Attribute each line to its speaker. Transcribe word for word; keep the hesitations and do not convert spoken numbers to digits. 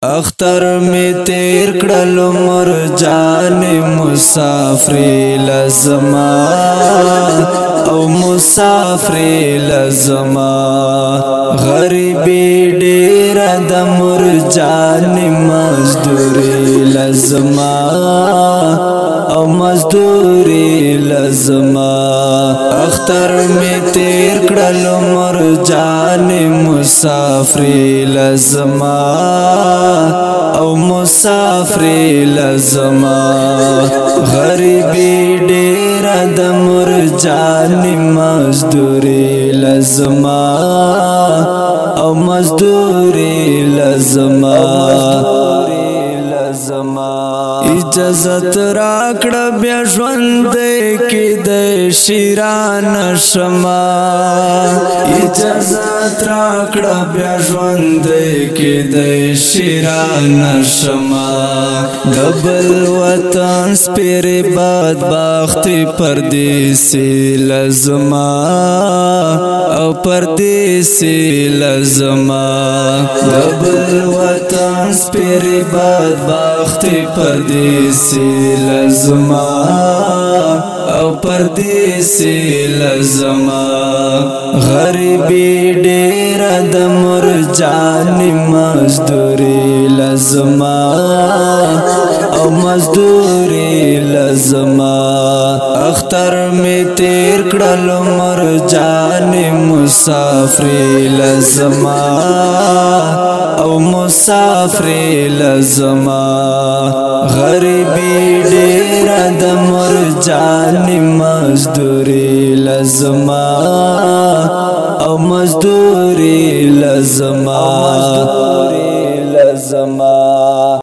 Speaker 1: اختر می تیر کړل مر جان مسافر لزما او مسافر لزما غریبی ډیر د مر جان مزدوری لزما او مزدوری لزما اختر می تیر کړل مر جان مسافر لزما او مسافر لزما غریبی ډیر د مر جان مزدوری لزما او مزدوری لزما اجازت راکړه بیا ژوند کې د شیران شما اجازت راکړه بیا ژوند کې د شیران شما دبل وطن سپیر باد بخت پردیسی لزما او پردیسی لزما دبل وطن سپیر باد بخت پردیسی لزما او پردیسی لزما غریبی ډیر د مر جان مزدوری لزما او مزدوری لزما اختر می تیر کړل مر جان مسافر لزما او مسافر لزما غریبی ډیر د مر جان مزدوری لزما او مزدوری لزما